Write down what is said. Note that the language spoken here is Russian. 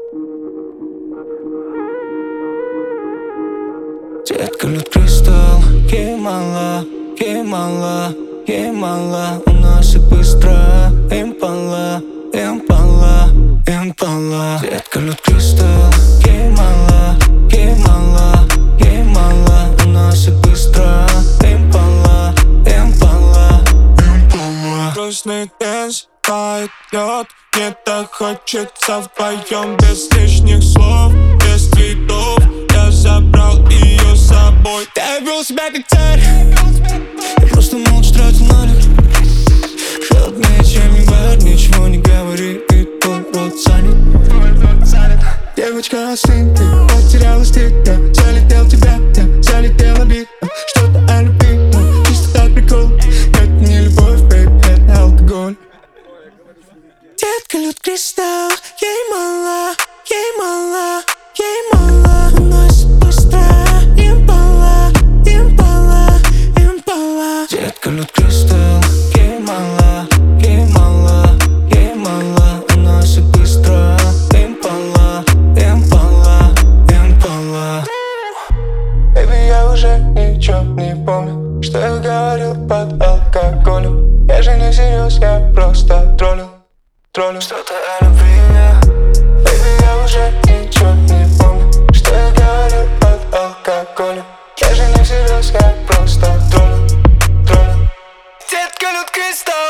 Детка, лед кристалл, ей мало, ей мало, ей мало. У нас и быстро, импала, импала, импала. Детка, лед кристалл, ей мало, ей мало, ей мало. У нас и быстро, импала, импала, импала. Грустный день пойдет, мне так хочется вдвоем, без лишних слов, без цветов. Я забрал ее с собой. Я вел себя как царь, я просто молча тратил налик. Холоднее, чем январь, ничего не говори, и твой рот занят. Девочка, остынь, ты потеряла стыд. Я залетел в тебя, я залетел обид. Что-то о любви, но чисто так прикол. Это не любовь, бэйб, это алкоголь. Детка, лед кристалл, ей мало, ей мало, ей мало. Уносит быстро, импала, импала, импала. Детка, лед кристалл, ей мало, ей мало, ей мало. Уносит быстро, импала, импала, импала. Baby, я уже ничего не помню, что я говорил под алкоголем. Я же не всерьез, я просто троллил. Что-то о любви. Baby, я уже ничего не помню, что я говорил под алкоголем. Я же не всерьез, я просто троллил. Детка, лед кристалл.